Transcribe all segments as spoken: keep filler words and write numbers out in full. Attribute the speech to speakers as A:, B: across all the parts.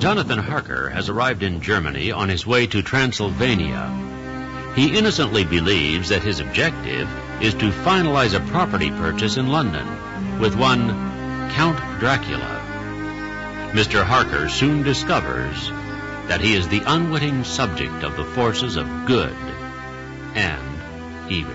A: Jonathan Harker has arrived in Germany on his way to Transylvania. He innocently believes that his objective is to finalize a property purchase in London with one Count Dracula. Mister Harker soon discovers that he is the unwitting subject of the forces of good and evil.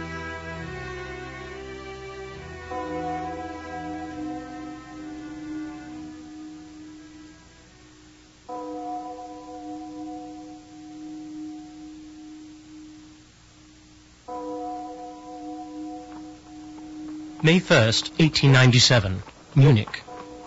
B: May first, eighteen ninety-seven, Munich.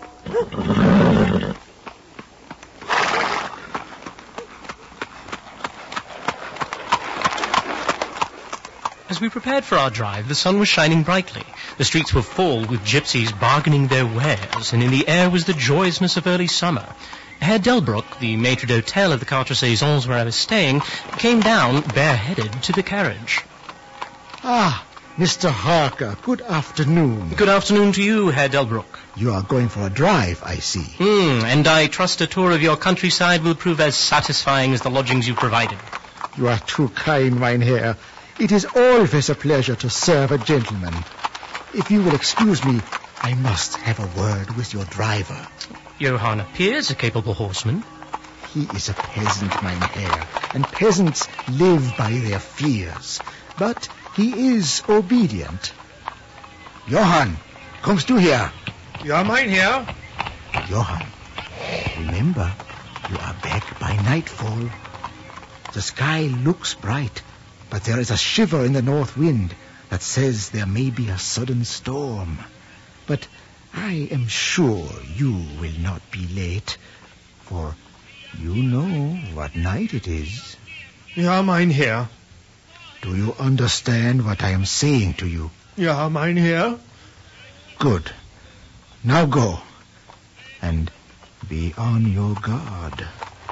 B: As we prepared for our drive, the sun was shining brightly. The streets were full with gypsies bargaining their wares, and in the air was the joyousness of early summer. Herr Delbruck, the maitre d'hotel of the Quatre Saisons where I was staying, came down, bareheaded, to the carriage.
C: Ah, Mister Harker, good afternoon.
B: Good afternoon to you, Herr Delbruck.
C: You are going for a drive, I see.
B: Hmm, and I trust a tour of your countryside will prove as satisfying as the lodgings you provided.
C: You are too kind, mein Herr. It is always a pleasure to serve a gentleman. If you will excuse me, I must have a word with your driver.
B: Johann appears a capable horseman.
C: He is a peasant, mein Herr, and peasants live by their fears. But he is obedient. Johann, kommst du her?
D: Ja, mein Herr.
C: Johann, remember, you are back by nightfall. The sky looks bright, but there is a shiver in the north wind that says there may be a sudden storm. But I am sure you will not be late, for you know what night it is.
D: Ja, mein Herr.
C: Do you understand what I am saying to you?
D: Ja, mein Herr.
C: Good. Now go, and be on your guard.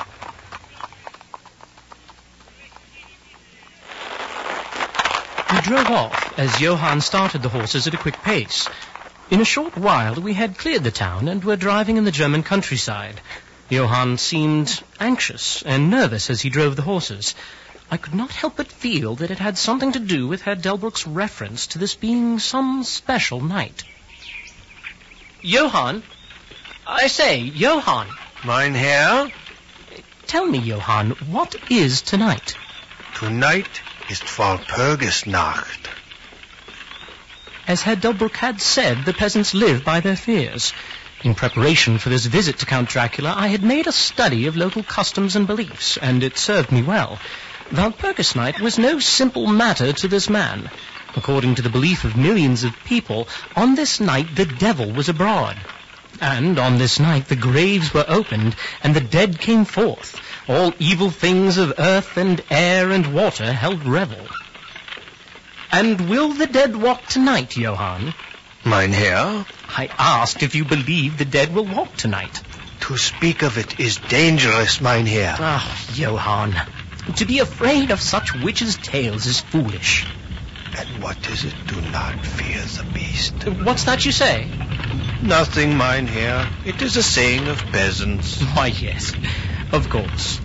B: We drove off as Johann started the horses at a quick pace. In a short while we had cleared the town and were driving in the German countryside. Johann seemed anxious and nervous as he drove the horses. I could not help but feel that it had something to do with Herr Delbruck's reference to this being some special night. Johann? I say, Johann.
D: Mein Herr?
B: Tell me, Johann, what is tonight?
D: Tonight ist Walpurgisnacht.
B: As Herr Delbruck had said, the peasants live by their fears. In preparation for this visit to Count Dracula, I had made a study of local customs and beliefs, and it served me well. Walpurgisnight was no simple matter to this man. According to the belief of millions of people, on this night the devil was abroad. And on this night the graves were opened, and the dead came forth. All evil things of earth and air and water held revel. And will the dead walk tonight, Johann?
D: Mein Herr?
B: I asked if you believe the dead will walk tonight.
D: To speak of it is dangerous, mein Herr.
B: Ah, Johann. To be afraid of such witches' tales is foolish.
D: And what is it? Do not fear the beast.
B: What's that you say?
D: Nothing, mein Herr. It is a saying of peasants.
B: Why, yes, of course.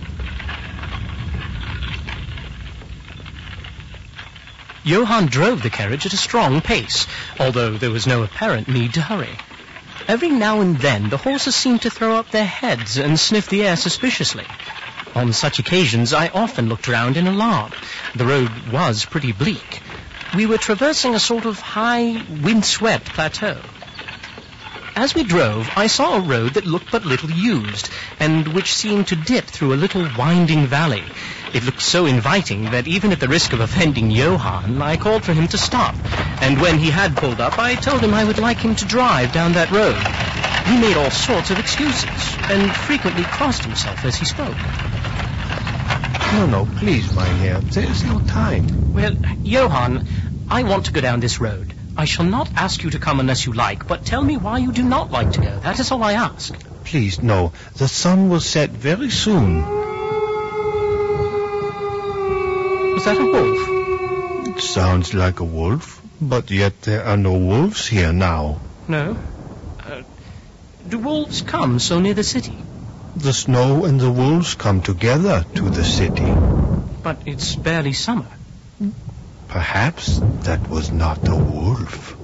B: Johann drove the carriage at a strong pace, although there was no apparent need to hurry. Every now and then the horses seemed to throw up their heads and sniff the air suspiciously. On such occasions I often looked around in alarm. The road was pretty bleak. We were traversing a sort of high, wind-swept plateau. As we drove, I saw a road that looked but little used, and which seemed to dip through a little winding valley. It looked so inviting that even at the risk of offending Johann, I called for him to stop. And when he had pulled up, I told him I would like him to drive down that road. He made all sorts of excuses, and frequently crossed himself as he spoke.
D: No, no, please, mein Herr. There is no time.
B: Well, Johann, I want to go down this road. I shall not ask you to come unless you like, but tell me why you do not like to go. That is all I ask.
D: Please, no. The sun will set very soon.
B: Was that a wolf?
D: It sounds like a wolf, but yet there are no wolves here now.
B: No? Uh, do wolves come so near the city?
D: The snow and the wolves come together to the city.
B: But it's barely summer.
D: Perhaps that was not a wolf.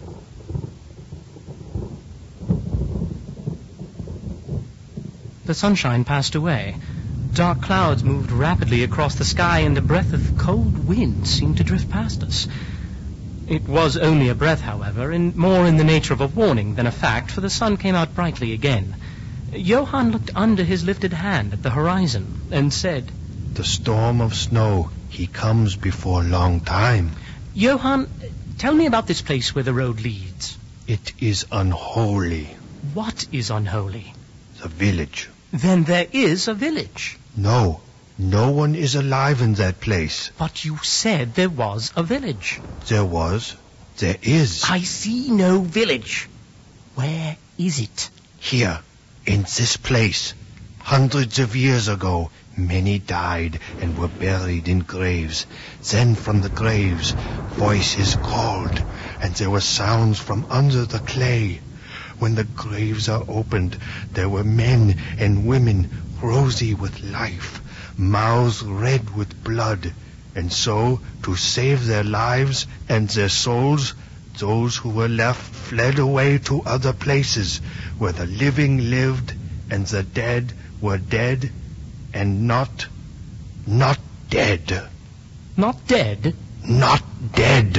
B: The sunshine passed away. Dark clouds moved rapidly across the sky, and a breath of cold wind seemed to drift past us. It was only a breath, however, and more in the nature of a warning than a fact, for the sun came out brightly again. Johann looked under his lifted hand at the horizon and said,
D: The storm of snow, he comes before long time.
B: Johann, tell me about this place where the road leads.
D: It is unholy.
B: What is unholy?
D: The village.
B: Then there is a village.
D: No, no one is alive in that place.
B: But you said there was a village.
D: There was. There is.
B: I see no village. Where is it?
D: Here, in this place. Hundreds of years ago, many died and were buried in graves. Then from the graves, voices called, and there were sounds from under the clay. When the graves are opened, there were men and women rosy with life, mouths red with blood. And so, to save their lives and their souls, those who were left fled away to other places, where the living lived and the dead were dead and not, not dead.
B: Not dead?
D: Not dead.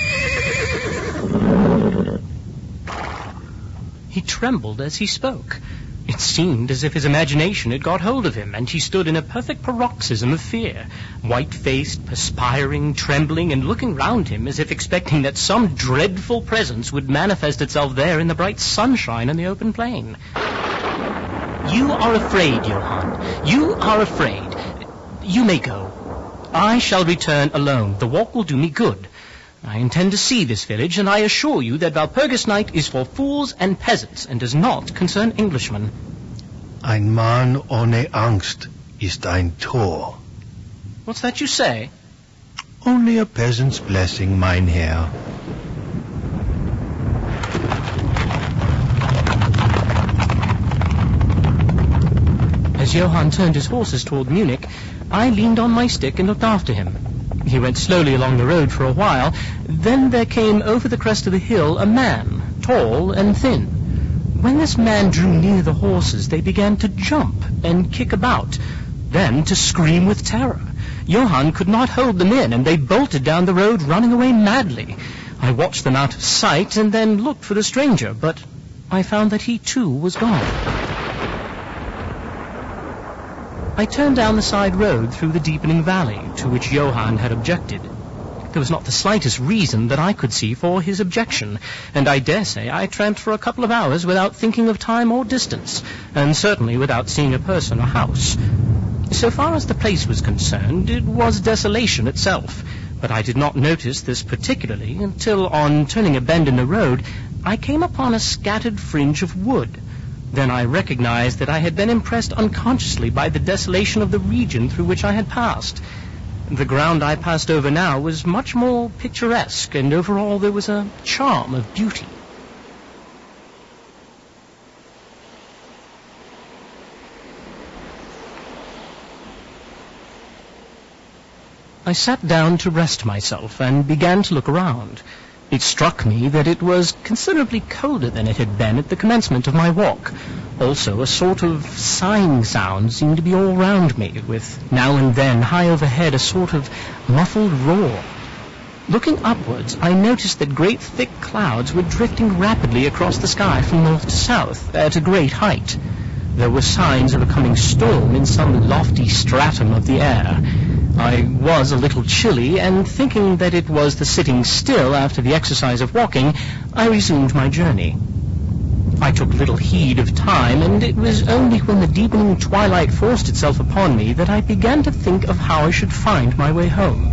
B: He trembled as he spoke. It seemed as if his imagination had got hold of him, and he stood in a perfect paroxysm of fear, white-faced, perspiring, trembling, and looking round him as if expecting that some dreadful presence would manifest itself there in the bright sunshine and the open plain. You are afraid, Johann. You are afraid. You may go. I shall return alone. The walk will do me good. I intend to see this village, and I assure you that Walpurgis Night is for fools and peasants, and does not concern Englishmen.
D: Ein Mann ohne Angst ist ein Tor.
B: What's that you say?
D: Only a peasant's blessing, mein Herr.
B: As Johann turned his horses toward Munich, I leaned on my stick and looked after him. He went slowly along the road for a while. Then there came over the crest of the hill a man, tall and thin. When this man drew near the horses, they began to jump and kick about, then to scream with terror. Johann could not hold them in, and they bolted down the road, running away madly. I watched them out of sight and then looked for the stranger, but I found that he too was gone. I turned down the side road through the deepening valley, to which Johann had objected. There was not the slightest reason that I could see for his objection, and I dare say I tramped for a couple of hours without thinking of time or distance, and certainly without seeing a person or house. So far as the place was concerned, it was desolation itself, but I did not notice this particularly until, on turning a bend in the road, I came upon a scattered fringe of wood. Then I recognized that I had been impressed unconsciously by the desolation of the region through which I had passed. The ground I passed over now was much more picturesque, and overall there was a charm of beauty. I sat down to rest myself and began to look around. It struck me that it was considerably colder than it had been at the commencement of my walk. Also, a sort of sighing sound seemed to be all round me, with now and then, high overhead, a sort of muffled roar. Looking upwards, I noticed that great thick clouds were drifting rapidly across the sky from north to south, at a great height. There were signs of a coming storm in some lofty stratum of the air. I was a little chilly, and thinking that it was the sitting still after the exercise of walking, I resumed my journey. I took little heed of time, and it was only when the deepening twilight forced itself upon me that I began to think of how I should find my way home.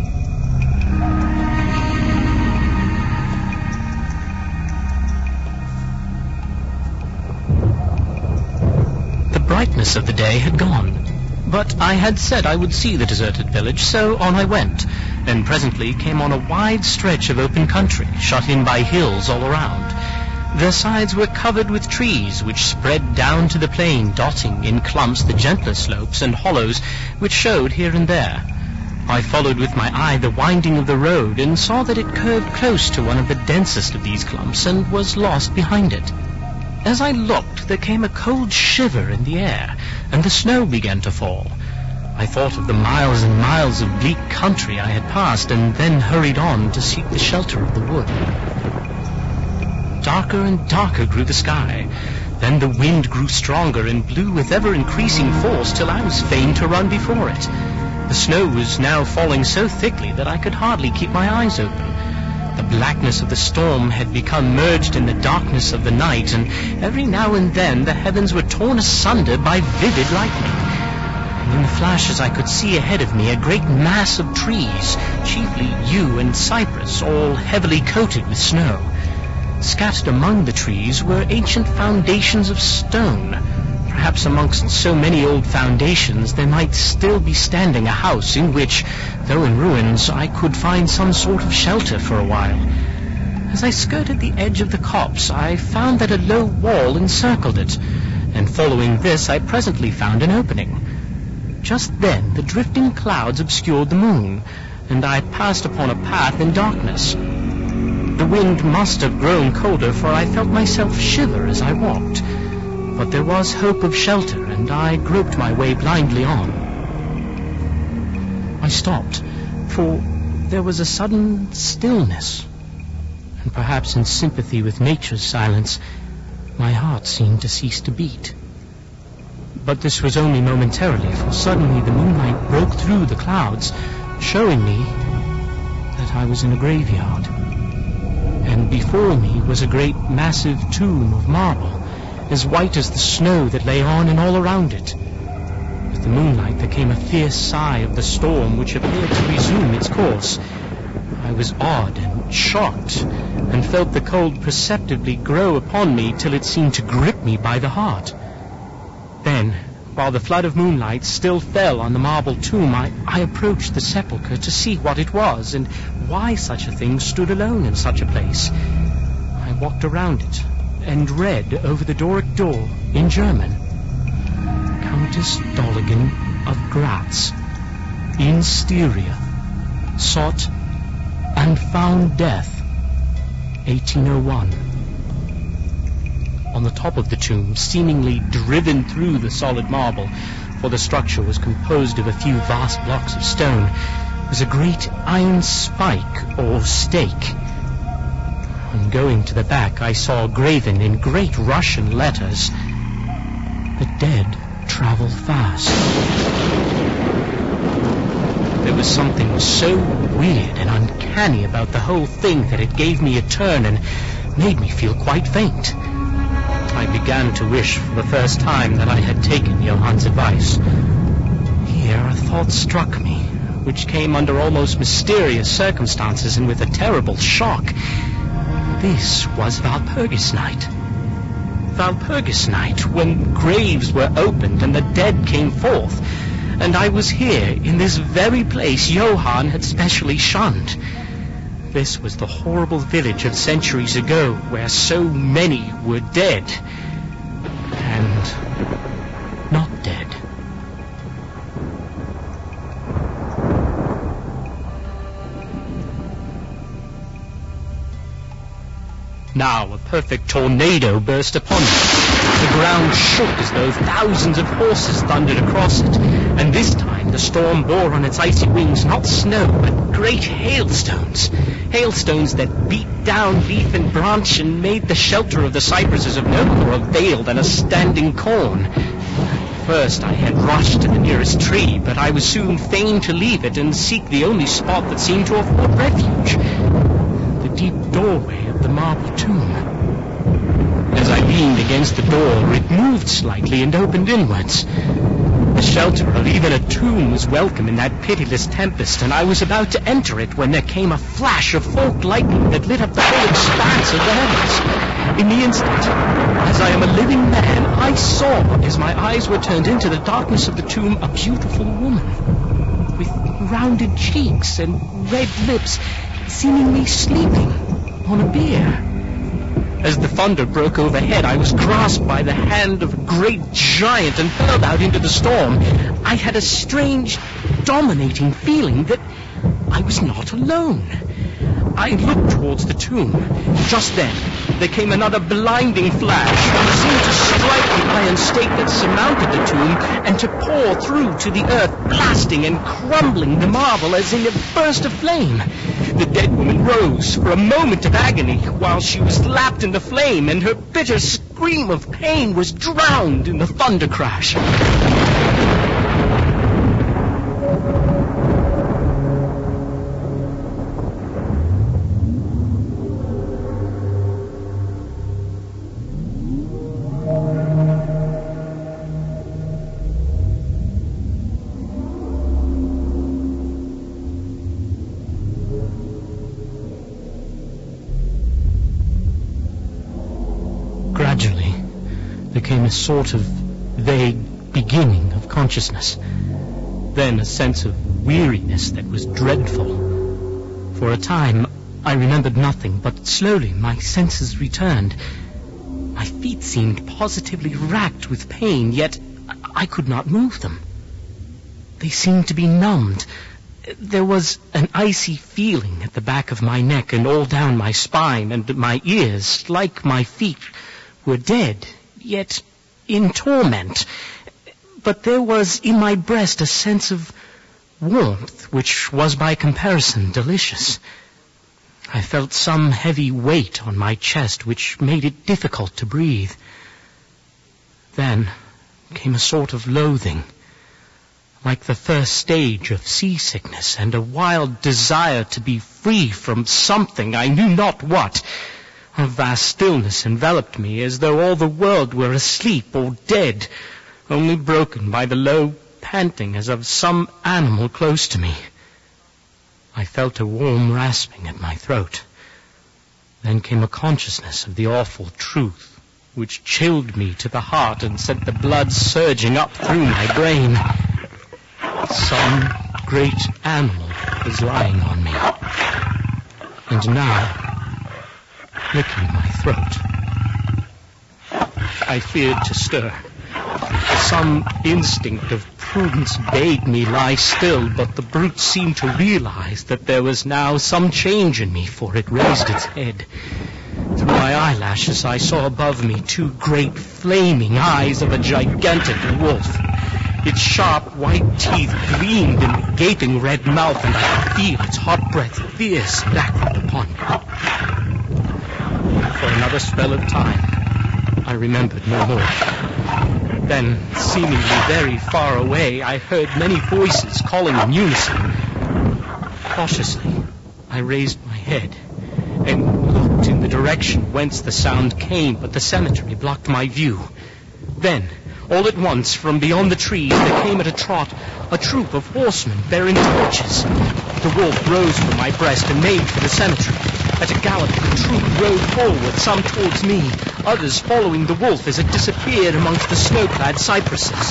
B: The brightness of the day had gone. But I had said I would see the deserted village, so on I went, and presently came on a wide stretch of open country, shut in by hills all around. Their sides were covered with trees which spread down to the plain, dotting in clumps the gentler slopes and hollows which showed here and there. I followed with my eye the winding of the road and saw that it curved close to one of the densest of these clumps and was lost behind it. As I looked, there came a cold shiver in the air, and the snow began to fall. I thought of the miles and miles of bleak country I had passed, and then hurried on to seek the shelter of the wood. Darker and darker grew the sky. Then the wind grew stronger and blew with ever-increasing force till I was fain to run before it. The snow was now falling so thickly that I could hardly keep my eyes open. The blackness of the storm had become merged in the darkness of the night, and every now and then the heavens were torn asunder by vivid lightning. And in the flashes I could see ahead of me a great mass of trees, chiefly yew and cypress, all heavily coated with snow. Scattered among the trees were ancient foundations of stone. Perhaps amongst so many old foundations there might still be standing a house in which, though in ruins, I could find some sort of shelter for a while. As I skirted the edge of the copse, I found that a low wall encircled it, and following this I presently found an opening. Just then the drifting clouds obscured the moon, and I passed upon a path in darkness. The wind must have grown colder, for I felt myself shiver as I walked. But there was hope of shelter, and I groped my way blindly on. I stopped, for there was a sudden stillness, and perhaps in sympathy with nature's silence, my heart seemed to cease to beat. But this was only momentarily, for suddenly the moonlight broke through the clouds, showing me that I was in a graveyard. And before me was a great massive tomb of marble, as white as the snow that lay on and all around it. With the moonlight there came a fierce sigh of the storm which appeared to resume its course. I was awed and shocked, and felt the cold perceptibly grow upon me till it seemed to grip me by the heart. Then, while the flood of moonlight still fell on the marble tomb, I, I approached the sepulchre to see what it was, and why such a thing stood alone in such a place. I walked around it, and read over the Doric door, in German, Countess Doligen of Graz, in Styria, sought and found death, eighteen oh one. On the top of the tomb, seemingly driven through the solid marble, for the structure was composed of a few vast blocks of stone, was a great iron spike or stake. On going to the back, I saw graven in great Russian letters, "The dead travel fast." There was something so weird and uncanny about the whole thing that it gave me a turn and made me feel quite faint. I began to wish for the first time that I had taken Johann's advice. Here a thought struck me, which came under almost mysterious circumstances and with a terrible shock. This was Walpurgis Night. Walpurgis Night, when graves were opened and the dead came forth, and I was here, in this very place Johann had specially shunned. This was the horrible village of centuries ago, where so many were dead, and not dead. Now a perfect tornado burst upon me. The ground shook as though thousands of horses thundered across it, and this time the storm bore on its icy wings not snow, but great hailstones. Hailstones that beat down leaf and branch and made the shelter of the cypresses of no more avail than a standing corn. First I had rushed to the nearest tree, but I was soon fain to leave it and seek the only spot that seemed to afford refuge, the deep doorway of the marble tomb. As I leaned against the door, it moved slightly and opened inwards. The shelter of even a tomb was welcome in that pitiless tempest, and I was about to enter it when there came a flash of forked lightning that lit up the whole expanse of the heavens. In the instant, as I am a living man, I saw, as my eyes were turned into the darkness of the tomb, a beautiful woman with rounded cheeks and red lips, seemingly sleeping on a bier. As the thunder broke overhead, I was grasped by the hand of a great giant and hurled out into the storm. I had a strange, dominating feeling that I was not alone. I looked towards the tomb. Just then, there came another blinding flash, which seemed to strike the iron stake that surmounted the tomb and to pour through to the earth, blasting and crumbling the marble as in a burst of flame. The dead woman rose for a moment of agony while she was lapped in the flame, and her bitter scream of pain was drowned in the thunder crash. Gradually, there came a sort of vague beginning of consciousness. Then a sense of weariness that was dreadful. For a time, I remembered nothing, but slowly my senses returned. My feet seemed positively racked with pain, yet I could not move them. They seemed to be numbed. There was an icy feeling at the back of my neck and all down my spine, and my ears, like my feet, were dead, yet in torment. But there was in my breast a sense of warmth, which was by comparison delicious. I felt some heavy weight on my chest, which made it difficult to breathe. Then came a sort of loathing, like the first stage of seasickness, and a wild desire to be free from something, I knew not what. A vast stillness enveloped me, as though all the world were asleep or dead, only broken by the low panting as of some animal close to me. I felt a warm rasping at my throat. Then came a consciousness of the awful truth, which chilled me to the heart and sent the blood surging up through my brain. Some great animal was lying on me, and now licking my throat. I feared to stir. Some instinct of prudence bade me lie still, but the brute seemed to realize that there was now some change in me, for it raised its head. Through my eyelashes I saw above me two great flaming eyes of a gigantic wolf. Its sharp white teeth gleamed in the gaping red mouth, and I could feel its hot breath fierce and acrid upon me. For another spell of time, I remembered no more. Then, seemingly very far away, I heard many voices calling in unison. Cautiously, I raised my head and looked in the direction whence the sound came, but the cemetery blocked my view. Then, all at once, from beyond the trees, there came at a trot a troop of horsemen bearing torches. The wolf rose from my breast and made for the cemetery. At a gallop, the troop rode forward, some towards me, others following the wolf as it disappeared amongst the snow-clad cypresses.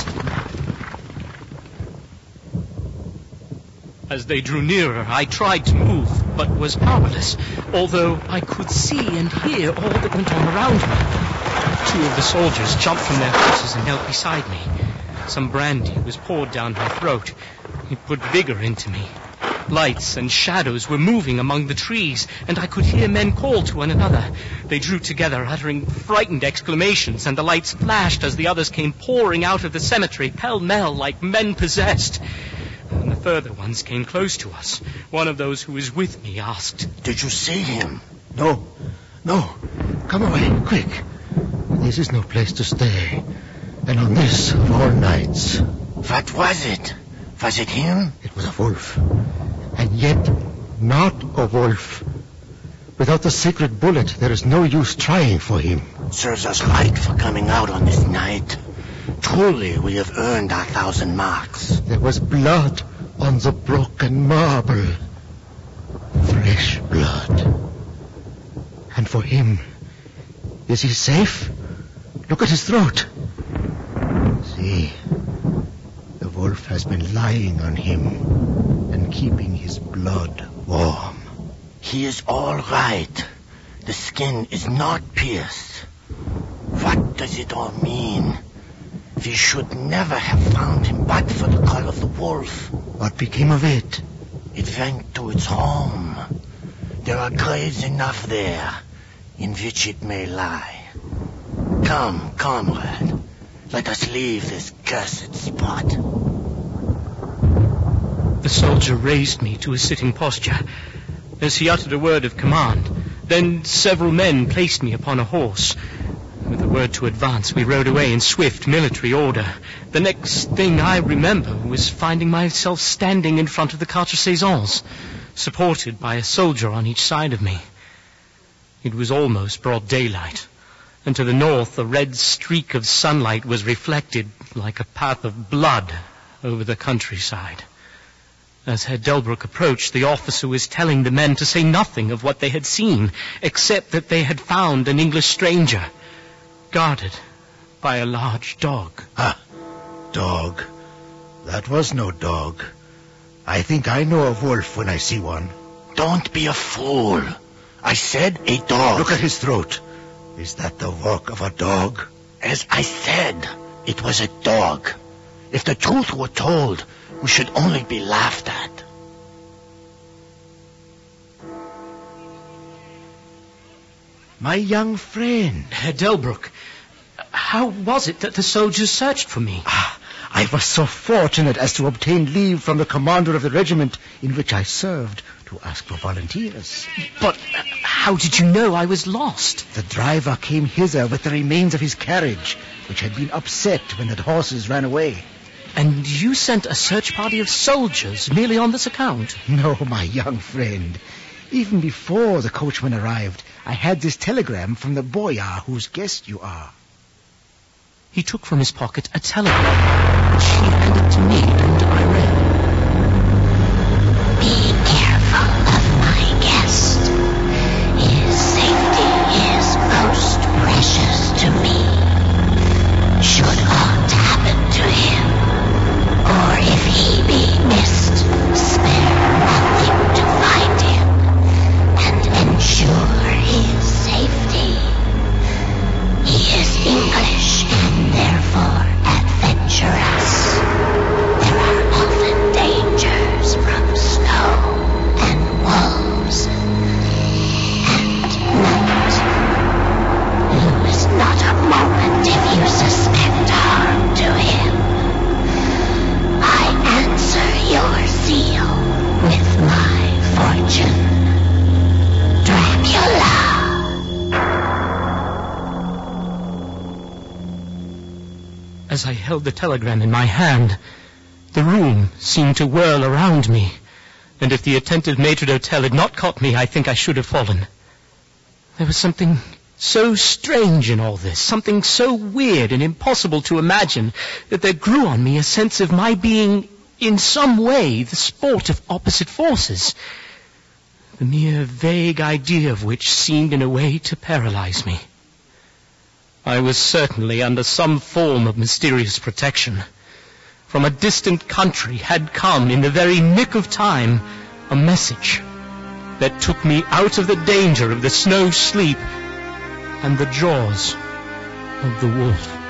B: As they drew nearer, I tried to move, but was powerless, although I could see and hear all that went on around me. Two of the soldiers jumped from their horses and knelt beside me. Some brandy was poured down my throat. It put vigor into me. Lights and shadows were moving among the trees, and I could hear men call to one another. They drew together, uttering frightened exclamations, and the lights flashed as the others came pouring out of the cemetery, pell-mell, like men possessed. When the further ones came close to us, one of those who was with me asked,
E: "Did you see him?"
C: No, no. Come away, quick. This is no place to stay. And on this of all nights.
E: What was it? Was it him?
C: It was a wolf. And yet, not a wolf. Without the sacred bullet, there is no use trying for him.
E: Serves us right for coming out on this night. Truly, we have earned our thousand marks.
C: There was blood on the broken marble. Fresh blood. And for him, is he safe? Look at his throat. See, the wolf has been lying on him and keeping his blood warm.
E: He is all right. The skin is not pierced. What does it all mean? We should never have found him but for the call of the wolf.
C: What became of it?
E: It went to its home. There are graves enough there in which it may lie. Come, comrade. Let us leave this cursed spot.
B: The soldier raised me to a sitting posture as he uttered a word of command. Then several men placed me upon a horse. With a word to advance, we rode away in swift military order. The next thing I remember was finding myself standing in front of the Quatre-Saisons, supported by a soldier on each side of me. It was almost broad daylight, and to the north a red streak of sunlight was reflected like a path of blood over the countryside. As Herr Delbruck approached, the officer was telling the men to say nothing of what they had seen, except that they had found an English stranger, guarded by a large dog.
C: Ah, dog. That was no dog. I think I know a wolf when I see one.
E: Don't be a fool. I said a dog.
C: Look at his throat. Is that the work of a dog?
E: As I said, it was a dog. If the truth were told, we should only be laughed at.
C: My young friend.
B: Herr Delbruck, how was it that the soldiers searched for me?
C: Ah, I was so fortunate as to obtain leave from the commander of the regiment in which I served to ask for volunteers.
B: But how did you know I was lost?
C: The driver came hither with the remains of his carriage, which had been upset when the horses ran away.
B: And you sent a search party of soldiers merely on this account?
C: No, my young friend. Even before the coachman arrived, I had this telegram from the boyar whose guest you are.
B: He took from his pocket a telegram, which he handed to me, and I read.
F: Be careful of my guest. His safety is most precious to me. Should aught happen to him, or if he be missed, spare nothing to find him and ensure his safety. He is English and therefore adventurous. There are often dangers from snow and wolves. And note, lose not a moment if you suspect harm to him. I answer your zeal with my fortune. Dracula.
B: As I held the telegram in my hand, the room seemed to whirl around me, and if the attentive maitre d'hotel had not caught me, I think I should have fallen. There was something so strange in all this, something so weird and impossible to imagine, that there grew on me a sense of my being, in some way, the sport of opposite forces, the mere vague idea of which seemed in a way to paralyze me. I was certainly under some form of mysterious protection. From a distant country had come, in the very nick of time, a message that took me out of the danger of the snow sleep and the jaws of the wolf.